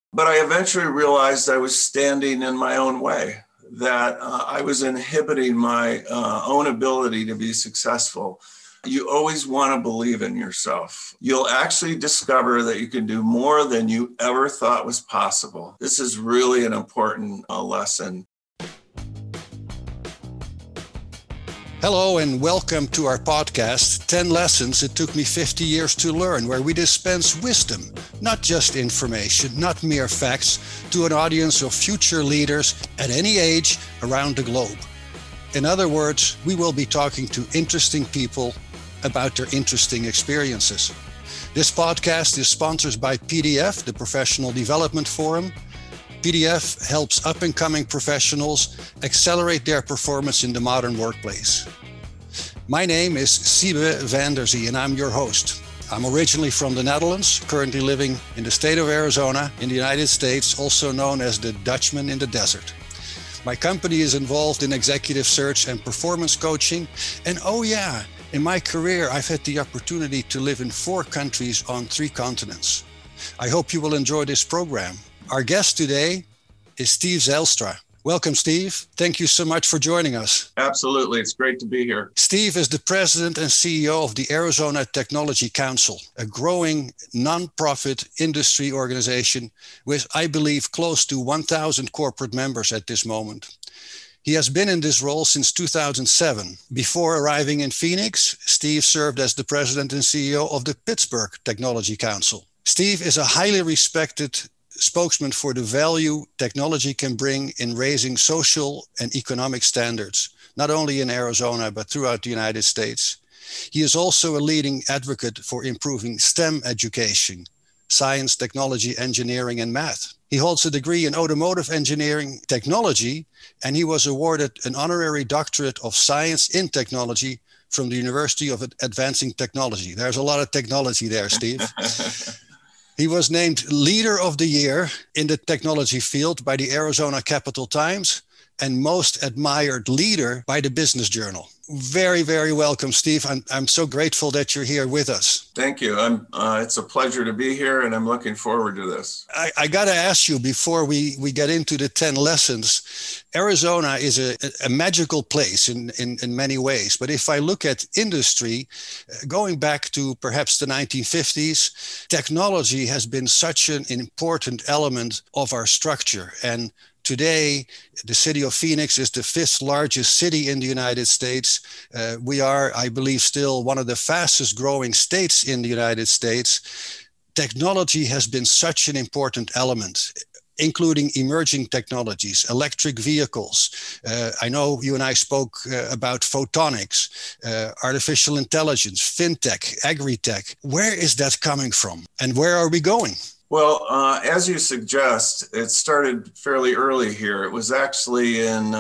But I eventually realized I was standing in my own way, that I was inhibiting my own ability to be successful. You always want to believe in yourself. You'll actually discover that you can do more than you ever thought was possible. This is really an important lesson. Hello and welcome to our podcast, 10 Lessons It Took Me 50 Years to Learn, where we dispense wisdom, not just information, not mere facts, to an audience of future leaders at any age around the globe. In other words, we will be talking to interesting people about their interesting experiences. This podcast is sponsored by PDF, the Professional Development Forum. PDF helps up-and-coming professionals accelerate their performance in the modern workplace. My name is Siebe van der Zee and I'm your host. I'm originally from the Netherlands, currently living in the state of Arizona in the United States, also known as the Dutchman in the desert. My company is involved in executive search and performance coaching. And in my career, I've had the opportunity to live in 4 countries on 3 continents. I hope you will enjoy this program. Our guest today is Steve Zijlstra. Welcome, Steve. Thank you so much for joining us. Absolutely. It's great to be here. Steve is the president and CEO of the Arizona Technology Council, a growing nonprofit industry organization with, I believe, close to 1,000 corporate members at this moment. He has been in this role since 2007. Before arriving in Phoenix, Steve served as the president and CEO of the Pittsburgh Technology Council. Steve is a highly respected spokesman for the value technology can bring in raising social and economic standards, not only in Arizona, but throughout the United States. He is also a leading advocate for improving STEM education, science, technology, engineering, and math. He holds a degree in automotive engineering technology, and he was awarded an honorary doctorate of science in technology from the University of Advancing Technology. There's a lot of technology there, Steve. He was named Leader of the Year in the technology field by the Arizona Capital Times and Most Admired Leader by the Business Journal. Very, very welcome, Steve. I'm so grateful that you're here with us. Thank you. It's a pleasure to be here, and I'm looking forward to this. I got to ask you before we get into the 10 lessons. Arizona is a magical place in many ways. But if I look at industry, going back to perhaps the 1950s, technology has been such an important element of our structure. And today, the city of Phoenix is the 5th largest city in the United States. We are, I believe, still one of the fastest growing states in the United States. Technology has been such an important element, including emerging technologies, electric vehicles. I know you and I spoke about photonics, artificial intelligence, fintech, agri-tech. Where is that coming from and where are we going? Well, as you suggest, it started fairly early here. It was actually in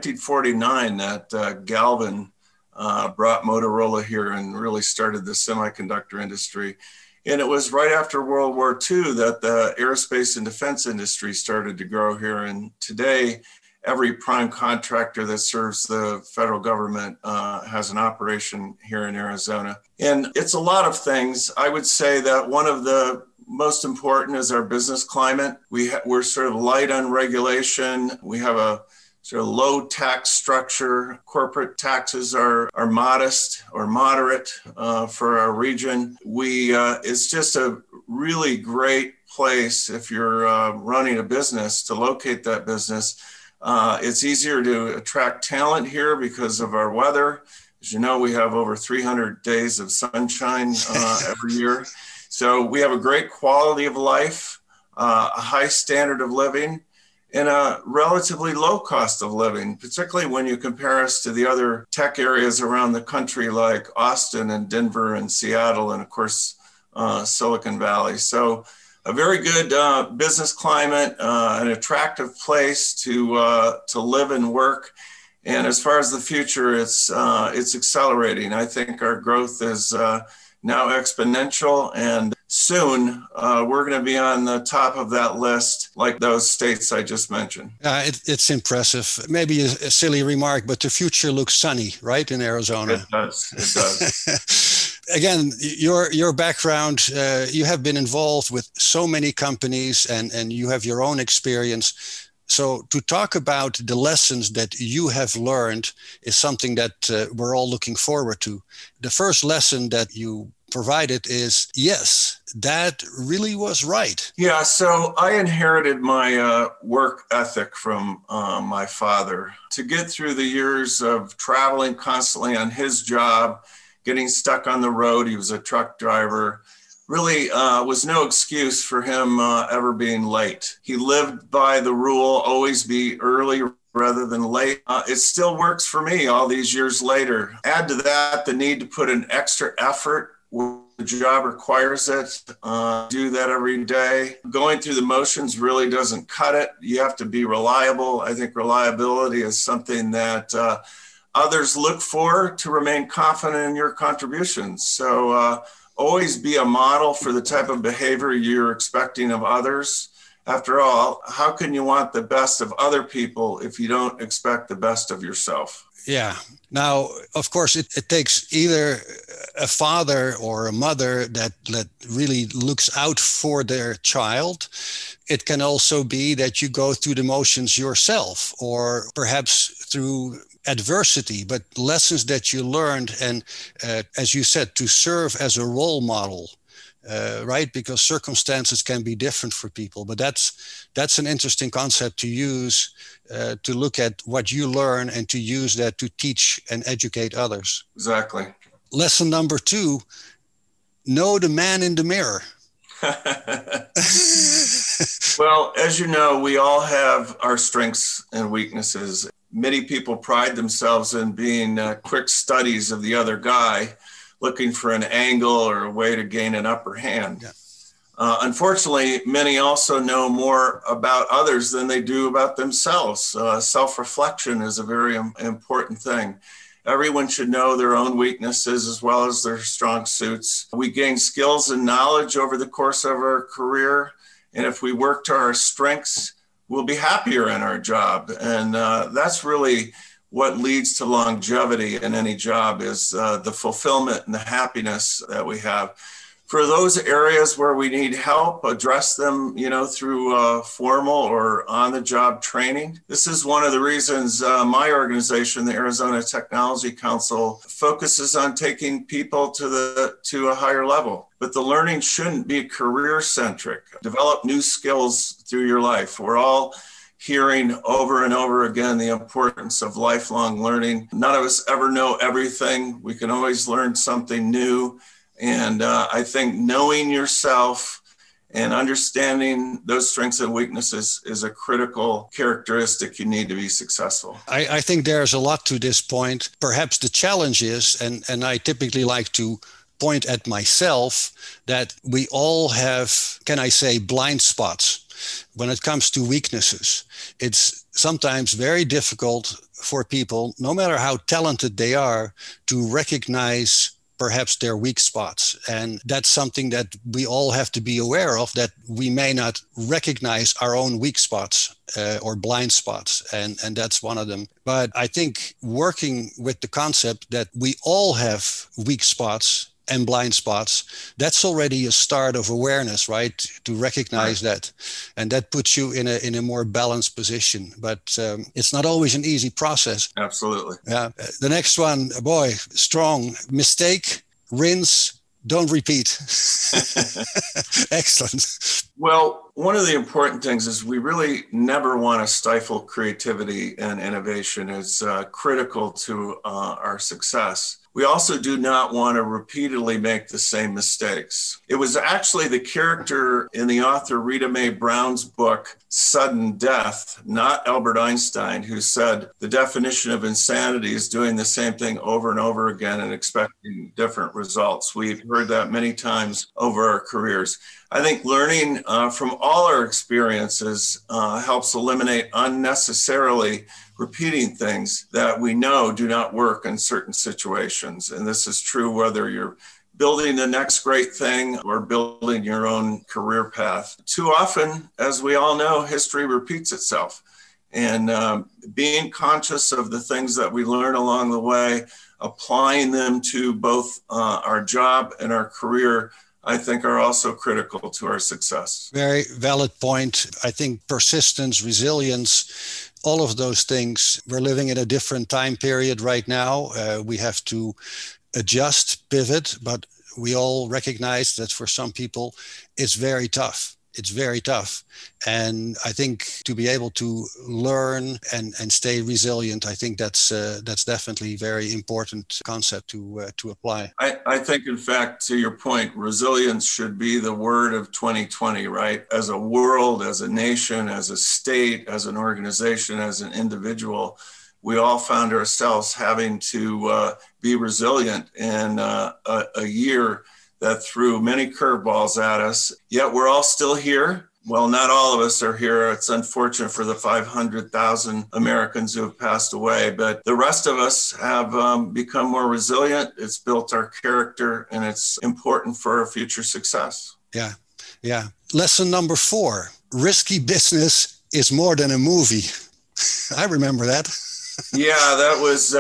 1949 that Galvin brought Motorola here and really started the semiconductor industry. And it was right after World War II that the aerospace and defense industry started to grow here. And today, every prime contractor that serves the federal government has an operation here in Arizona. And it's a lot of things. I would say that one of the most important is our business climate. We're sort of light on regulation. We have a sort of low tax structure. Corporate taxes are modest or moderate for our region. It's just a really great place if you're running a business to locate that business. It's easier to attract talent here because of our weather. As you know, we have over 300 days of sunshine every year. So we have a great quality of life, a high standard of living, and a relatively low cost of living, particularly when you compare us to the other tech areas around the country like Austin and Denver and Seattle and, of course, Silicon Valley. So a very good business climate, an attractive place to live and work. And as far as the future, it's accelerating. I think our growth is now exponential, and soon we're going to be on the top of that list like those states I just mentioned. It's impressive. Maybe a silly remark, but the future looks sunny, right, in Arizona? It does. again, your background, you have been involved with so many companies, and you have your own experience. So to talk about the lessons that you have learned is something that we're all looking forward to. The first lesson that you provided is, yes, that really was right. Yeah, so I inherited my work ethic from my father. To get through the years of traveling constantly on his job, getting stuck on the road, he was a truck driver, really was no excuse for him ever being late. He lived by the rule, always be early rather than late. It still works for me all these years later. Add to that the need to put an extra effort where the job requires it, do that every day. Going through the motions really doesn't cut it. You have to be reliable. I think reliability is something that others look for to remain confident in your contributions. So always be a model for the type of behavior you're expecting of others. After all, how can you want the best of other people if you don't expect the best of yourself? Yeah. Now, of course, it takes either a father or a mother that really looks out for their child. It can also be that you go through the motions yourself, or perhaps through adversity, but lessons that you learned, and as you said, to serve as a role model, right? Because circumstances can be different for people, but that's an interesting concept to use, to look at what you learn and to use that to teach and educate others. Exactly. Lesson number 2, know the man in the mirror. Well, as you know, we all have our strengths and weaknesses. Many people pride themselves in being quick studies of the other guy, looking for an angle or a way to gain an upper hand. Yeah. Unfortunately, many also know more about others than they do about themselves. Self-reflection is a very important thing. Everyone should know their own weaknesses as well as their strong suits. We gain skills and knowledge over the course of our career, and if we work to our strengths, we'll be happier in our job. And that's really what leads to longevity in any job, is the fulfillment and the happiness that we have. For those areas where we need help, address them, through formal or on-the-job training. This is one of the reasons my organization, the Arizona Technology Council, focuses on taking people to a higher level. But the learning shouldn't be career-centric. Develop new skills through your life. We're all hearing over and over again the importance of lifelong learning. None of us ever know everything. We can always learn something new. And I think knowing yourself and understanding those strengths and weaknesses is a critical characteristic you need to be successful. I think there's a lot to this point. Perhaps the challenge is, and I typically like to point at myself, that we all have, can I say, blind spots when it comes to weaknesses. It's sometimes very difficult for people, no matter how talented they are, to recognize perhaps their weak spots. And that's something that we all have to be aware of, that we may not recognize our own weak spots or blind spots. And that's one of them. But I think working with the concept that we all have weak spots and blind spots, that's already a start of awareness, right? To recognize that. And that puts you in a more balanced position. But it's not always an easy process. Absolutely. Yeah. The next one, boy, strong. Mistake, rinse, don't repeat. Excellent. Well, one of the important things is we really never want to stifle creativity and innovation. It's critical to our success. We also do not want to repeatedly make the same mistakes. It was actually the character in the author Rita Mae Brown's book, Sudden Death, not Albert Einstein, who said the definition of insanity is doing the same thing over and over again and expecting different results. We've heard that many times over our careers. I think learning from all our experiences helps eliminate unnecessarily repeating things that we know do not work in certain situations. And this is true whether you're building the next great thing or building your own career path. Too often, as we all know, history repeats itself. And being conscious of the things that we learn along the way, applying them to both our job and our career, I think are also critical to our success. Very valid point. I think persistence, resilience, all of those things. We're living in a different time period right now. We have to adjust, pivot, but we all recognize that for some people, it's very tough. It's very tough. And I think to be able to learn and stay resilient, I think that's definitely a very important concept to apply. I think, in fact, to your point, resilience should be the word of 2020, right? As a world, as a nation, as a state, as an organization, as an individual, we all found ourselves having to be resilient in a year that threw many curveballs at us, yet we're all still here. Well, not all of us are here. It's unfortunate for the 500,000 Americans who have passed away, but the rest of us have become more resilient. It's built our character, and it's important for our future success. Yeah. Lesson number 4, risky business is more than a movie. I remember that. Yeah, that was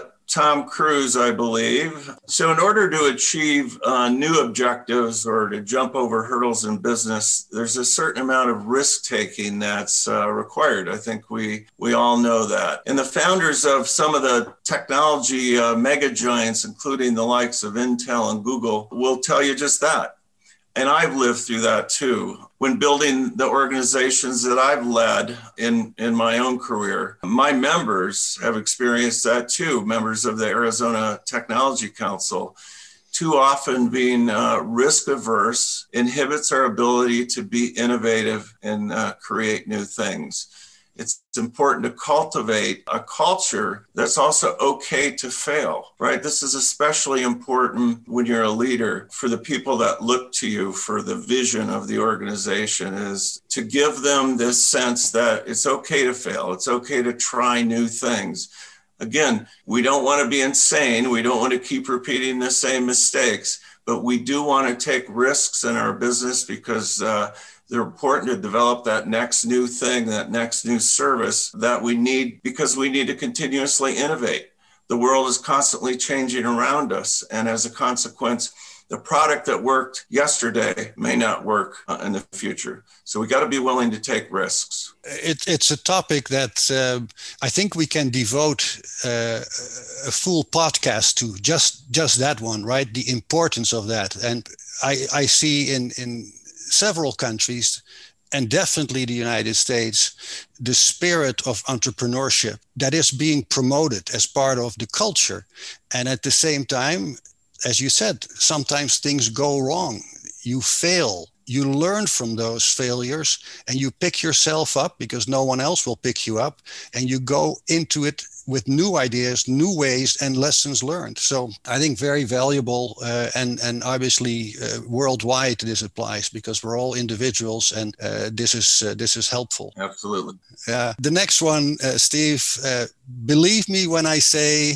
Tom Cruise, I believe. So in order to achieve new objectives or to jump over hurdles in business, there's a certain amount of risk-taking that's required. I think we all know that. And the founders of some of the technology mega giants, including the likes of Intel and Google, will tell you just that. And I've lived through that too. When building the organizations that I've led in my own career, my members have experienced that too. Members of the Arizona Technology Council, too often being risk averse, inhibits our ability to be innovative and create new things. It's important to cultivate a culture that's also okay to fail, right? This is especially important when you're a leader. For the people that look to you for the vision of the organization, is to give them this sense that it's okay to fail. It's okay to try new things. Again, we don't want to be insane. We don't want to keep repeating the same mistakes, but we do want to take risks in our business because they're important to develop that next new thing, that next new service that we need, because we need to continuously innovate. The world is constantly changing around us. And as a consequence, the product that worked yesterday may not work in the future. So we got to be willing to take risks. It's a topic that I think we can devote a full podcast to, just that one, right? The importance of that. And I see in several countries, and definitely the United States, the spirit of entrepreneurship that is being promoted as part of the culture. And at the same time, as you said, sometimes things go wrong. You fail. You learn from those failures and you pick yourself up because no one else will pick you up, and you go into it with new ideas, new ways, and lessons learned. So I think very valuable, and obviously worldwide this applies because we're all individuals, and this is helpful. Absolutely. The next one, Steve, believe me when I say.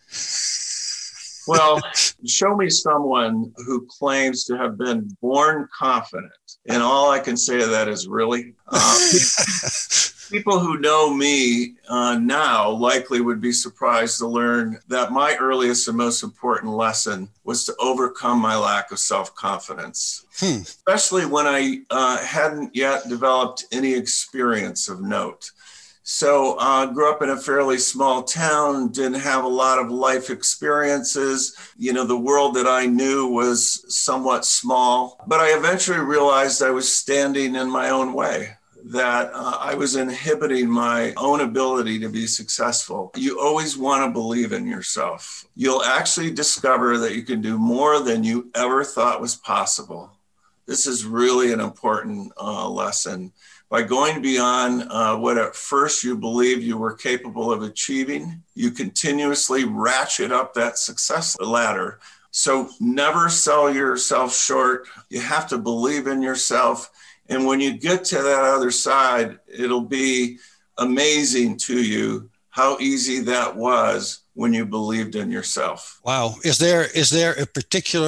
Well, show me someone who claims to have been born confident. And all I can say to that is, really? People who know me now likely would be surprised to learn that my earliest and most important lesson was to overcome my lack of self-confidence, especially when I hadn't yet developed any experience of note. So I grew up in a fairly small town, didn't have a lot of life experiences. You know, the world that I knew was somewhat small, but I eventually realized I was standing in my own way, that I was inhibiting my own ability to be successful. You always want to believe in yourself. You'll actually discover that you can do more than you ever thought was possible. This is really an important lesson. By going beyond what at first you believed you were capable of achieving, you continuously ratchet up that success ladder. So never sell yourself short. You have to believe in yourself. And when you get to that other side, it'll be amazing to you how easy that was when you believed in yourself. Wow. Is there a particular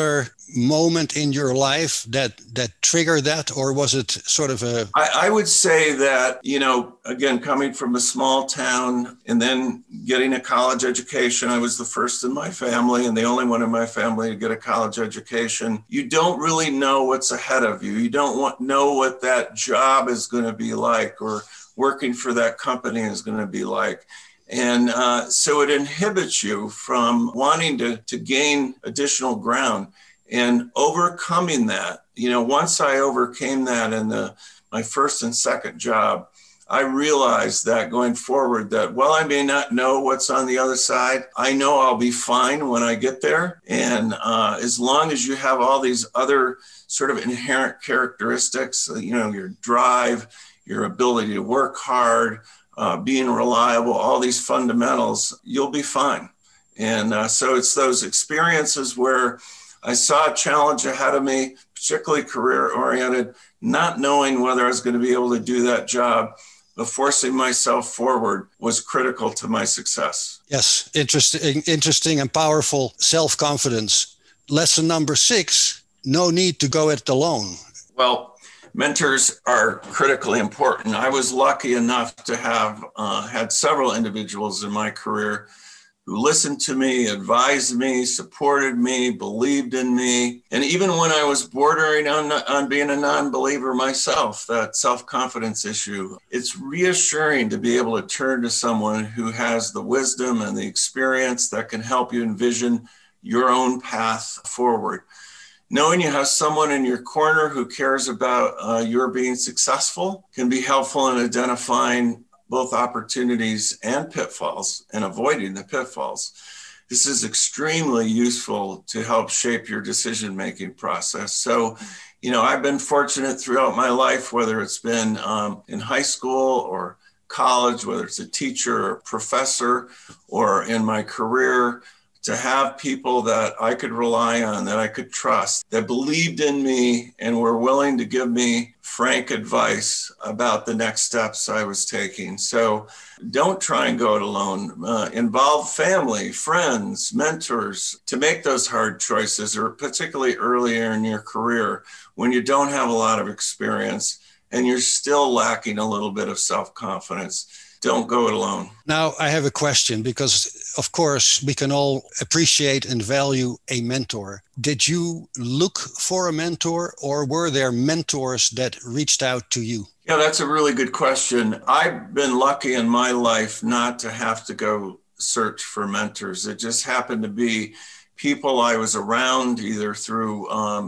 moment in your life that triggered that, or was it sort of a... I would say that, again, coming from a small town and then getting a college education, I was the first in my family and the only one in my family to get a college education. You don't really know what's ahead of you. You don't know what that job is going to be like, or working for that company is going to be like. And so it inhibits you from wanting to gain additional ground. And overcoming that, once I overcame that in my first and second job, I realized that going forward that while I may not know what's on the other side, I know I'll be fine when I get there. And as long as you have all these other sort of inherent characteristics, your drive, your ability to work hard, being reliable, all these fundamentals, you'll be fine. And so it's those experiences where I saw a challenge ahead of me, particularly career-oriented, not knowing whether I was going to be able to do that job, but forcing myself forward was critical to my success. Yes, interesting and powerful self-confidence. Lesson number 6, no need to go it alone. Well, mentors are critically important. I was lucky enough to have had several individuals in my career who listened to me, advised me, supported me, believed in me. And even when I was bordering on being a non-believer myself, that self-confidence issue, it's reassuring to be able to turn to someone who has the wisdom and the experience that can help you envision your own path forward. Knowing you have someone in your corner who cares about your being successful can be helpful in identifying both opportunities and pitfalls and avoiding the pitfalls. This is extremely useful to help shape your decision-making process. So, I've been fortunate throughout my life, whether it's been in high school or college, whether it's a teacher or professor, or in my career, to have people that I could rely on, that I could trust, that believed in me and were willing to give me frank advice about the next steps I was taking. So don't try and go it alone. Involve family, friends, mentors to make those hard choices, or particularly earlier in your career when you don't have a lot of experience and you're still lacking a little bit of self-confidence. Don't go it alone. Now, I have a question, because, of course, we can all appreciate and value a mentor. Did you look for a mentor, or were there mentors that reached out to you? Yeah, that's a really good question. I've been lucky in my life not to have to go search for mentors. It just happened to be people I was around, either through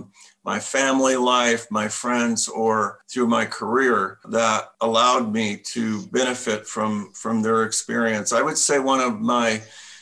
my family life, my friends, or through my career, that allowed me to benefit from their experience. I would say one of my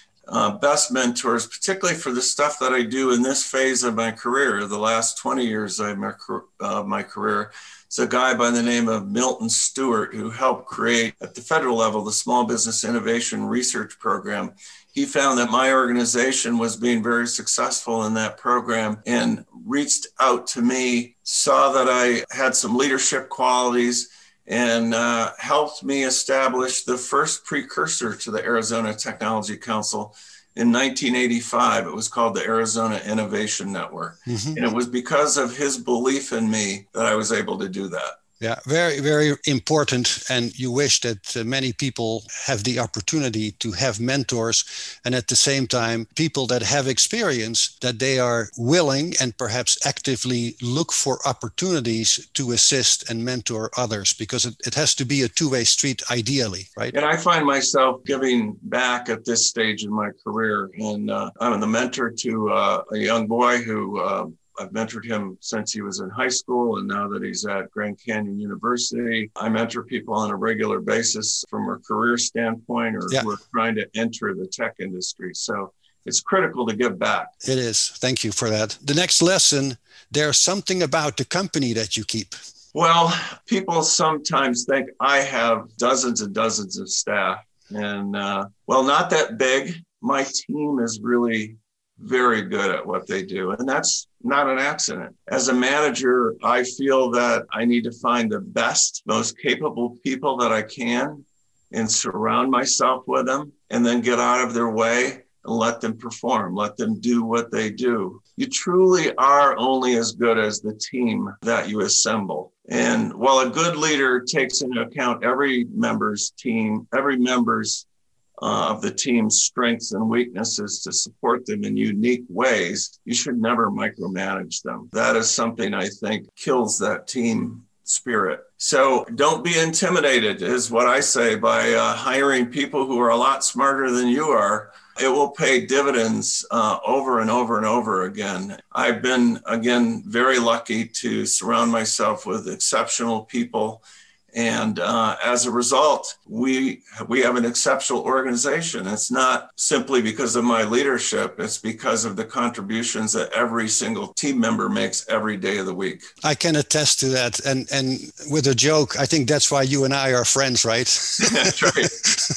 best mentors, particularly for the stuff that I do in this phase of my career, the last 20 years of my career, is a guy by the name of Milton Stewart, who helped create at the federal level the Small Business Innovation Research Program. He found that my organization was being very successful in that program and reached out to me, saw that I had some leadership qualities, and helped me establish the first precursor to the Arizona Technology Council in 1985. It was called the Arizona Innovation Network. Mm-hmm. And it was because of his belief in me that I was able to do that. Yeah, very, very important. And you wish that many people have the opportunity to have mentors, and at the same time, people that have experience, that they are willing and perhaps actively look for opportunities to assist and mentor others, because it has to be a two-way street, ideally, right? And I find myself giving back at this stage in my career. And I'm the mentor to a young boy who I've mentored him since he was in high school, and now that he's at Grand Canyon University, I mentor people on a regular basis from a career standpoint, or who are trying to enter the tech industry. So it's critical to give back. It is. Thank you for that. The next lesson, there's something about the company that you keep. Well, people sometimes think I have dozens and dozens of staff, and not that big. My team is really very good at what they do, and that's not an accident. As a manager, I feel that I need to find the best, most capable people that I can and surround myself with them, and then get out of their way and let them perform, let them do what they do. You truly are only as good as the team that you assemble. And while a good leader takes into account every member's of the team's strengths and weaknesses to support them in unique ways, you should never micromanage them. That is something I think kills that team spirit. So don't be intimidated, is what I say, by hiring people who are a lot smarter than you are. It will pay dividends over and over and over again. I've been, again, very lucky to surround myself with exceptional people. And as a result, we have an exceptional organization. It's not simply because of my leadership. It's because of the contributions that every single team member makes every day of the week. I can attest to that. And with a joke, I think that's why you and I are friends, right? That's right.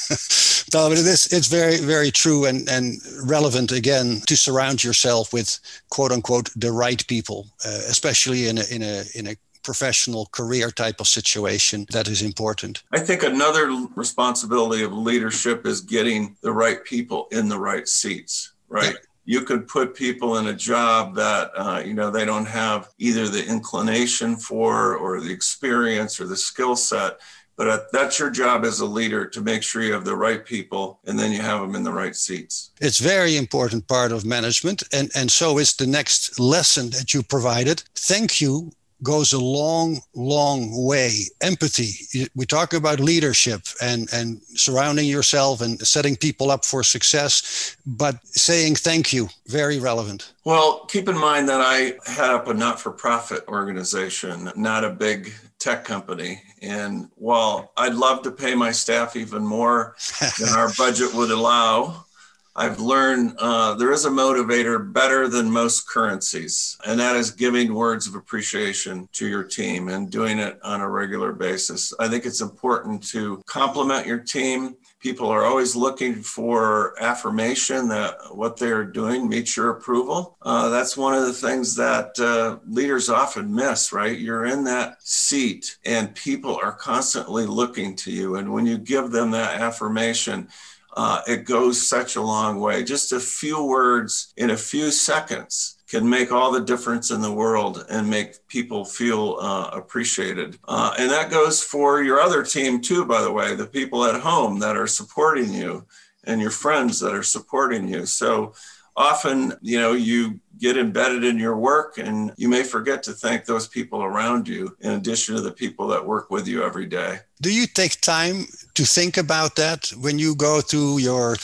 No, but it's very, very true and relevant, again, to surround yourself with, quote unquote, the right people, especially in a professional career type of situation. That is important. I think another responsibility of leadership is getting the right people in the right seats, right? Yeah. You could put people in a job that, they don't have either the inclination for or the experience or the skill set, but that's your job as a leader, to make sure you have the right people and then you have them in the right seats. It's a very important part of management. And so is the next lesson that you provided. Thank you goes a long, long way. Empathy. We talk about leadership and surrounding yourself and setting people up for success, but saying thank you, very relevant. Well, keep in mind that I head up a not-for-profit organization, not a big tech company. And while I'd love to pay my staff even more than our budget would allow, I've learned there is a motivator better than most currencies, and that is giving words of appreciation to your team and doing it on a regular basis. I think it's important to compliment your team. People are always looking for affirmation that what they're doing meets your approval. That's one of the things that leaders often miss, right? You're in that seat and people are constantly looking to you. And when you give them that affirmation, it goes such a long way. Just a few words in a few seconds can make all the difference in the world and make people feel appreciated. And that goes for your other team too, by the way, the people at home that are supporting you and your friends that are supporting you. So often, you get embedded in your work and you may forget to thank those people around you in addition to the people that work with you every day. Do you take time to think about that when you go through your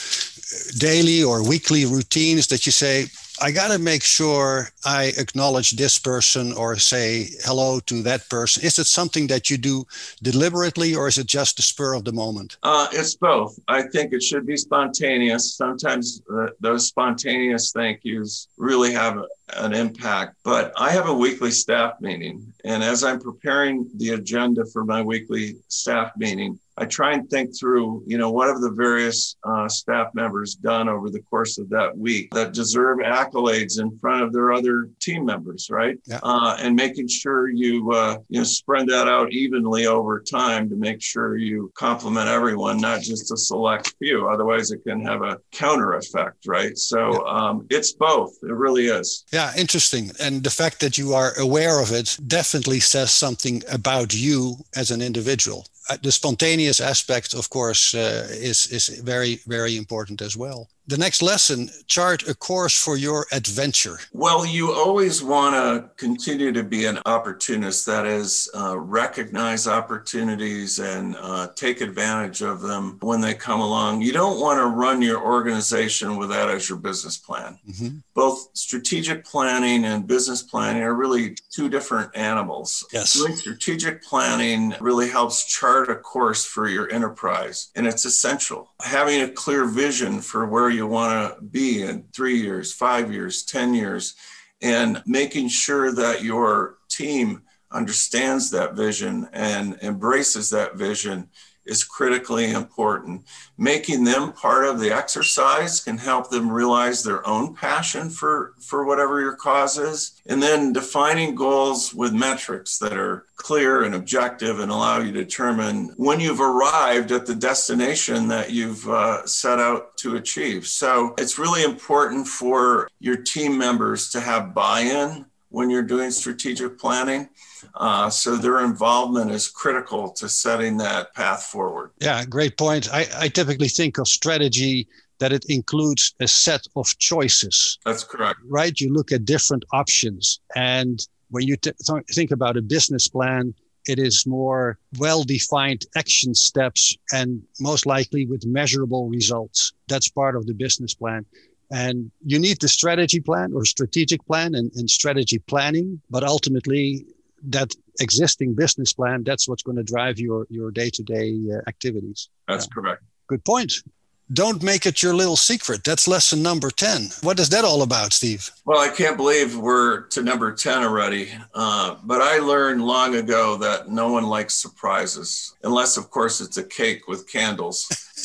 daily or weekly routines, that you say, I got to make sure I acknowledge this person or say hello to that person? Is it something that you do deliberately, or is it just the spur of the moment? It's both. I think it should be spontaneous. Sometimes those spontaneous thank yous really have an impact. But I have a weekly staff meeting. And as I'm preparing the agenda for my weekly staff meeting, I try and think through, what have the various staff members done over the course of that week that deserve accolades in front of their other team members, right? Yeah. And making sure you spread that out evenly over time to make sure you compliment everyone, not just a select few. Otherwise, it can have a counter effect, right? So it's both. It really is. Yeah, interesting. And the fact that you are aware of it definitely says something about you as an individual. The spontaneous aspect, of course, is very, very important as well. The next lesson, chart a course for your adventure. Well, you always want to continue to be an opportunist. That is, recognize opportunities and take advantage of them when they come along. You don't want to run your organization with that as your business plan. Mm-hmm. Both strategic planning and business planning are really two different animals. Yes. Doing strategic planning really helps chart a course for your enterprise, and it's essential. Having a clear vision for where you want to be in 3 years, 5 years, 10 years, and making sure that your team understands that vision and embraces that vision is critically important. Making them part of the exercise can help them realize their own passion for whatever your cause is. And then defining goals with metrics that are clear and objective and allow you to determine when you've arrived at the destination that you've set out to achieve. So it's really important for your team members to have buy-in when you're doing strategic planning. So their involvement is critical to setting that path forward. Yeah, great point. I typically think of strategy that it includes a set of choices. That's correct. Right? You look at different options. And when you think about a business plan, it is more well-defined action steps and most likely with measurable results. That's part of the business plan. And you need the strategy plan or strategic plan and strategy planning, but ultimately that existing business plan, that's what's going to drive your day-to-day activities. That's correct. Good point. Don't make it your little secret. That's lesson number 10. What is that all about, Steve? Well, I can't believe we're to number 10 already. But I learned long ago that no one likes surprises, unless, of course, it's a cake with candles.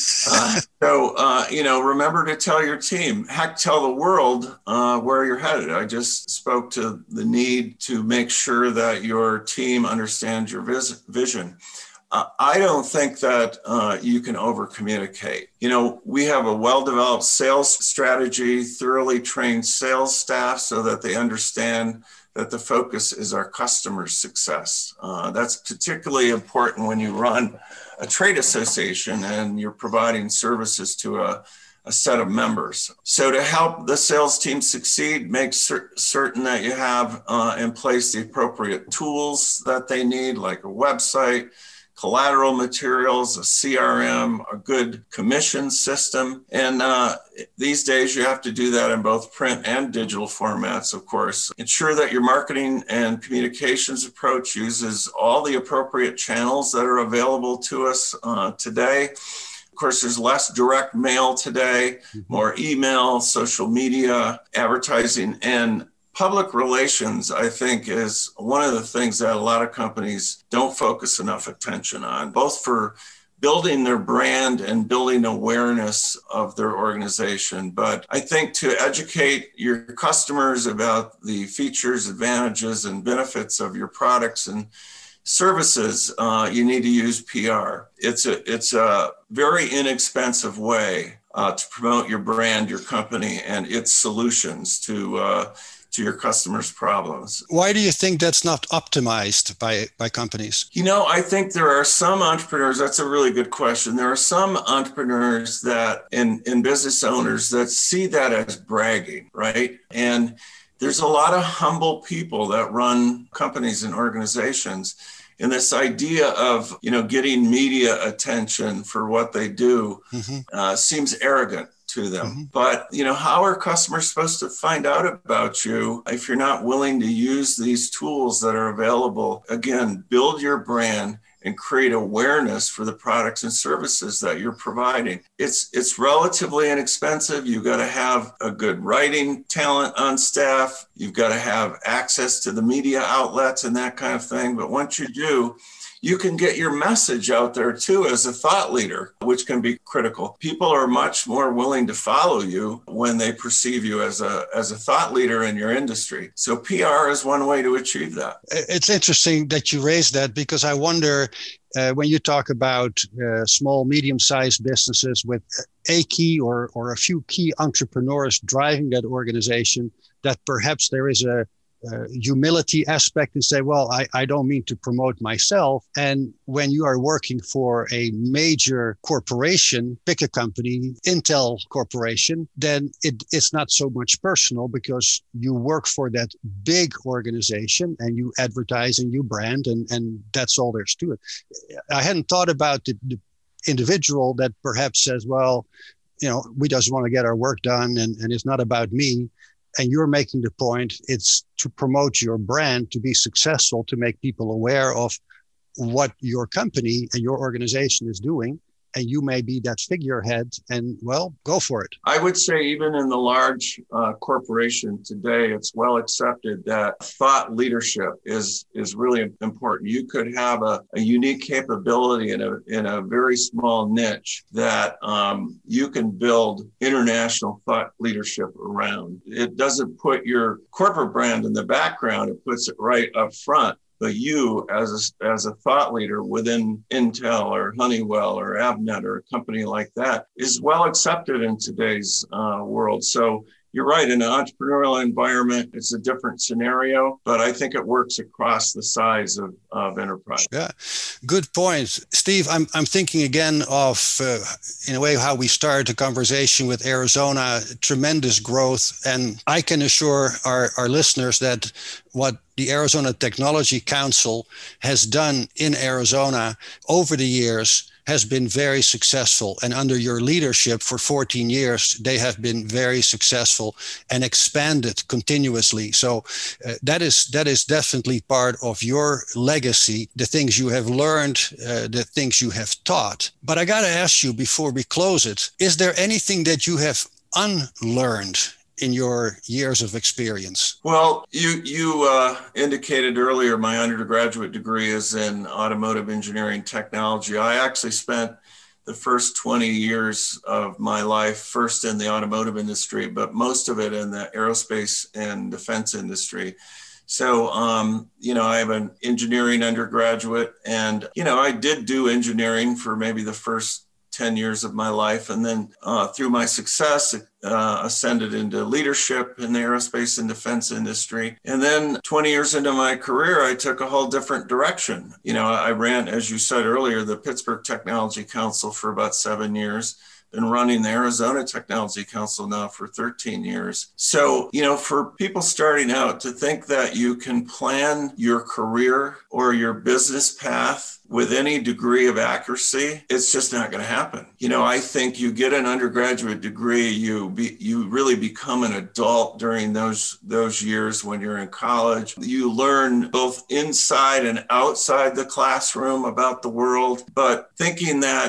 Remember to tell your team, heck, tell the world where you're headed. I just spoke to the need to make sure that your team understands your vision. I don't think that you can over communicate. We have a well-developed sales strategy, thoroughly trained sales staff so that they understand that the focus is our customers' success. That's particularly important when you run a trade association and you're providing services to a set of members. So to help the sales team succeed, make certain that you have in place the appropriate tools that they need, like a website, collateral materials, a CRM, a good commission system. And these days you have to do that in both print and digital formats, of course. Ensure that your marketing and communications approach uses all the appropriate channels that are available to us today. Of course, there's less direct mail today, more email, social media, advertising, and public relations, I think, is one of the things that a lot of companies don't focus enough attention on, both for building their brand and building awareness of their organization. But I think to educate your customers about the features, advantages, and benefits of your products and services, you need to use PR. It's a very inexpensive way to promote your brand, your company, and its solutions to your customers' problems. Why do you think that's not optimized by companies? I think there are some entrepreneurs, that's a really good question. There are some entrepreneurs and business owners that see that as bragging, right? And there's a lot of humble people that run companies and organizations. And this idea of, getting media attention for what they do seems arrogant to them. But, how are customers supposed to find out about you if you're not willing to use these tools that are available? Again, build your brand and create awareness for the products and services that you're providing. It's relatively inexpensive. You've got to have a good writing talent on staff. You've got to have access to the media outlets and that kind of thing. But once you do, you can get your message out there too as a thought leader, which can be critical. People are much more willing to follow you when they perceive you as a thought leader in your industry. So PR is one way to achieve that. It's interesting that you raised that, because I wonder when you talk about small, medium-sized businesses with a key or a few key entrepreneurs driving that organization, that perhaps there is a humility aspect and say, well, I don't mean to promote myself. And when you are working for a major corporation, pick a company, Intel Corporation, then it's not so much personal, because you work for that big organization and you advertise and you brand, and that's all there's to it. I hadn't thought about the individual that perhaps says, well, we just want to get our work done and it's not about me. And you're making the point, it's to promote your brand, to be successful, to make people aware of what your company and your organization is doing. and you may be that figurehead, and well, go for it. I would say even in the large corporation today, it's well accepted that thought leadership is really important. You could have a unique capability in a very small niche that you can build international thought leadership around. It doesn't put your corporate brand in the background, it puts it right up front. But you, as a thought leader within Intel or Honeywell or Avnet or a company like that, is well accepted in today's world. So you're right, in an entrepreneurial environment, it's a different scenario, but I think it works across the size of enterprise. Yeah, good point. Steve, I'm thinking again of, in a way, how we started the conversation with Arizona, tremendous growth. And I can assure our listeners that what the Arizona Technology Council has done in Arizona over the years has been very successful. And under your leadership for 14 years, they have been very successful and expanded continuously. So that is definitely part of your legacy, the things you have learned, the things you have taught. But I got to ask you before we close it, is there anything that you have unlearned in your years of experience? Well, you indicated earlier my undergraduate degree is in automotive engineering technology. I actually spent the first 20 years of my life first in the automotive industry, but most of it in the aerospace and defense industry. So, I have an engineering undergraduate, and, I did do engineering for maybe the first 10 years of my life. And then through my success, ascended into leadership in the aerospace and defense industry. And then 20 years into my career, I took a whole different direction. I ran, as you said earlier, the Pittsburgh Technology Council for about 7 years. Been running the Arizona Technology Council now for 13 years. So, for people starting out to think that you can plan your career or your business path with any degree of accuracy, it's just not going to happen. I think you get an undergraduate degree, you really become an adult during those years when you're in college. You learn both inside and outside the classroom about the world, but thinking that,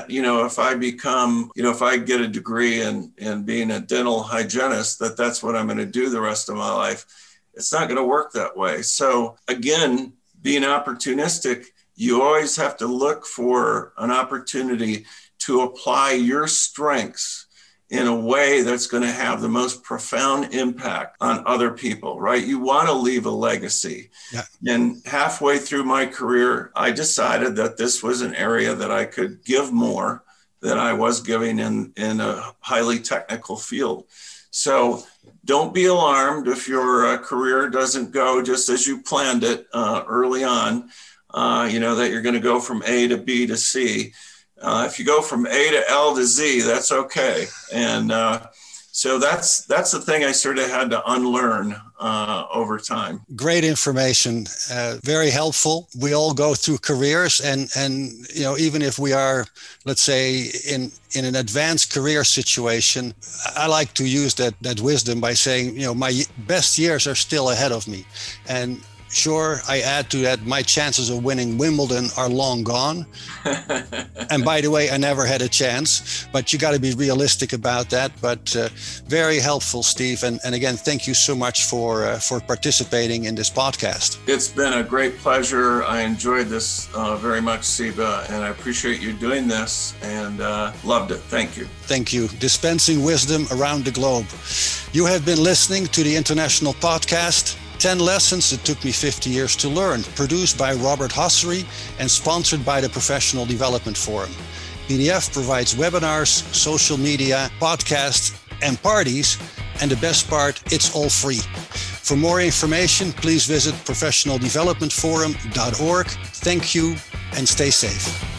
if I get a degree in being a dental hygienist, that's what I'm going to do the rest of my life, it's not going to work that way. So again, being opportunistic, you always have to look for an opportunity to apply your strengths in a way that's going to have the most profound impact on other people, right? You want to leave a legacy. Yeah. And halfway through my career, I decided that this was an area that I could give more than I was giving in a highly technical field. So don't be alarmed if your career doesn't go just as you planned it early on. That you're going to go from A to B to C. If you go from A to L to Z, that's okay. And so that's the thing I sort of had to unlearn over time. Great information, very helpful. We all go through careers, and even if we are, let's say, in an advanced career situation, I like to use that wisdom by saying, my best years are still ahead of me, and sure, I add to that, my chances of winning Wimbledon are long gone. And by the way, I never had a chance, but you got to be realistic about that. But very helpful, Steve. And again, thank you so much for participating in this podcast. It's been a great pleasure. I enjoyed this very much, Siba, and I appreciate you doing this and loved it. Thank you. Thank you. Dispensing wisdom around the globe. You have been listening to the International Podcast, 10 Lessons It Took Me 50 Years to Learn, produced by Robert Hossery and sponsored by the Professional Development Forum. PDF provides webinars, social media, podcasts, and parties, and the best part, it's all free. For more information, please visit professionaldevelopmentforum.org. Thank you, and stay safe.